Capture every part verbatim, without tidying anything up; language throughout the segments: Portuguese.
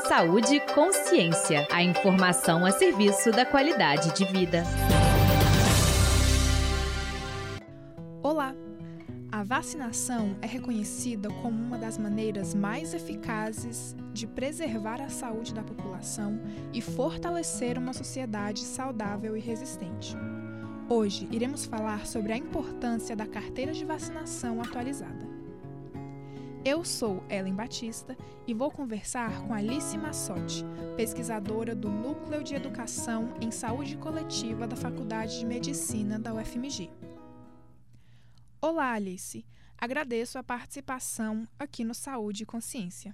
Saúde e Consciência. A informação a serviço da qualidade de vida. Olá! A vacinação é reconhecida como uma das maneiras mais eficazes de preservar a saúde da população e fortalecer uma sociedade saudável e resistente. Hoje, iremos falar sobre a importância da carteira de vacinação atualizada. Eu sou Ellen Batista e vou conversar com Alice Massotti, pesquisadora do Núcleo de Educação em Saúde Coletiva da Faculdade de Medicina da U F M G. Olá, Alice. Agradeço a participação aqui no Saúde e Consciência.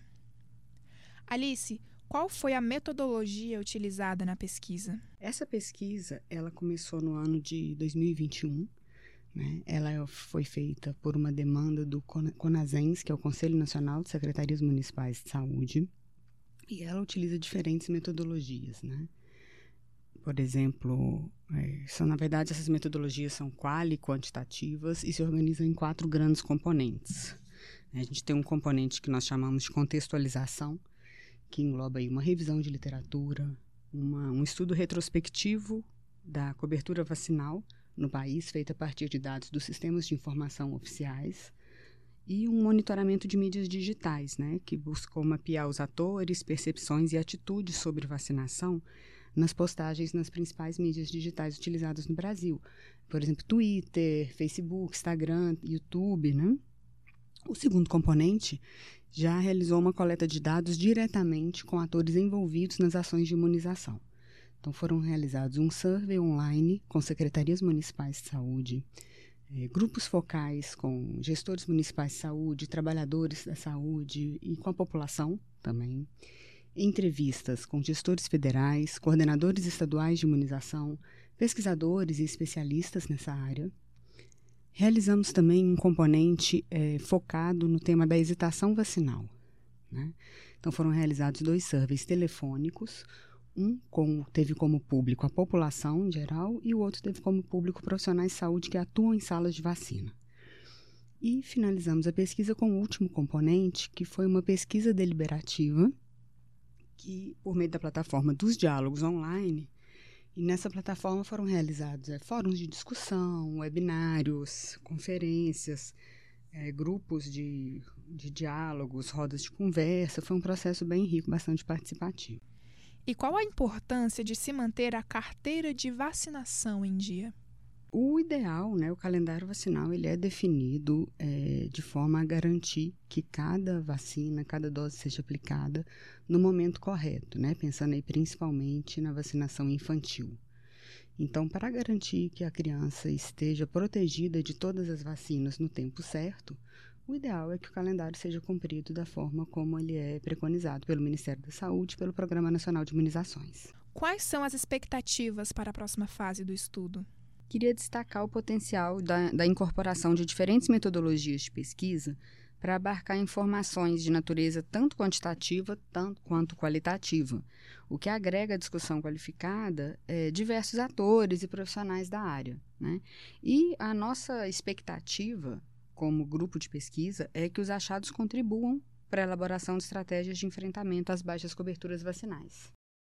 Alice, qual foi a metodologia utilizada na pesquisa? Essa pesquisa, ela começou no ano de dois mil e vinte e um, né? Ela foi feita por uma demanda do CONASENS, que é o Conselho Nacional de Secretarias Municipais de Saúde, e ela utiliza diferentes metodologias, né? Por exemplo, é, são, na verdade, essas metodologias são quali, quantitativas e se organizam em quatro grandes componentes. A gente tem um componente que nós chamamos de contextualização, que engloba aí uma revisão de literatura, uma, um estudo retrospectivo da cobertura vacinal no país, feito a partir de dados dos sistemas de informação oficiais, e um monitoramento de mídias digitais, né, que buscou mapear os atores, percepções e atitudes sobre vacinação nas postagens nas principais mídias digitais utilizadas no Brasil. Por exemplo, Twitter, Facebook, Instagram, YouTube, né? O segundo componente já realizou uma coleta de dados diretamente com atores envolvidos nas ações de imunização. Então, foram realizados um survey online com secretarias municipais de saúde, eh, grupos focais com gestores municipais de saúde, trabalhadores da saúde e com a população também, entrevistas com gestores federais, coordenadores estaduais de imunização, pesquisadores e especialistas nessa área. Realizamos também um componente eh, focado no tema da hesitação vacinal, né? Então, foram realizados dois surveys telefônicos. Um com, teve como público a população em geral e o outro teve como público profissionais de saúde que atuam em salas de vacina. E finalizamos a pesquisa com o último componente, que foi uma pesquisa deliberativa, que por meio da plataforma dos diálogos online, e nessa plataforma foram realizados é, fóruns de discussão, webinários, conferências, é, grupos de, de diálogos, rodas de conversa. Foi um processo bem rico, bastante participativo. E qual a importância de se manter a carteira de vacinação em dia? O ideal, né, o calendário vacinal, ele é definido é, de forma a garantir que cada vacina, cada dose seja aplicada no momento correto, né, pensando aí principalmente na vacinação infantil. Então, para garantir que a criança esteja protegida de todas as vacinas no tempo certo, o ideal é que o calendário seja cumprido da forma como ele é preconizado pelo Ministério da Saúde e pelo Programa Nacional de Imunizações. Quais são as expectativas para a próxima fase do estudo? Queria destacar o potencial da, da incorporação de diferentes metodologias de pesquisa para abarcar informações de natureza tanto quantitativa tanto quanto qualitativa, o que agrega à discussão qualificada é, diversos atores e profissionais da área, né? E a nossa expectativa como grupo de pesquisa é que os achados contribuam para a elaboração de estratégias de enfrentamento às baixas coberturas vacinais.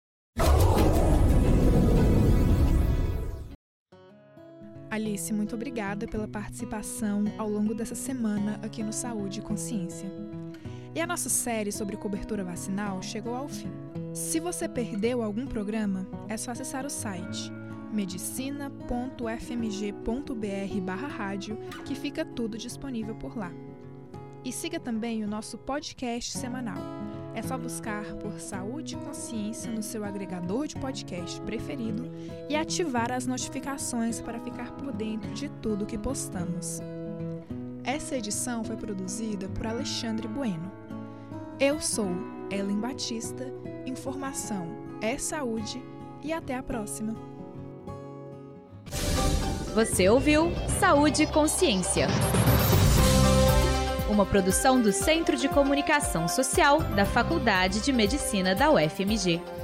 Alice, muito obrigada pela participação ao longo dessa semana aqui no Saúde e Consciência. E a nossa série sobre cobertura vacinal chegou ao fim. Se você perdeu algum programa, é só acessar o site medicina ponto f m g ponto b r barra rádio, que fica tudo disponível por lá. E siga também o nosso podcast semanal. É só buscar por Saúde e Consciência no seu agregador de podcast preferido e ativar as notificações para ficar por dentro de tudo que postamos. Essa edição foi produzida por Alexandre Bueno. Eu sou Ellen Batista, informação é saúde e até a próxima. Você ouviu Saúde e Consciência, uma produção do Centro de Comunicação Social da Faculdade de Medicina da U F M G.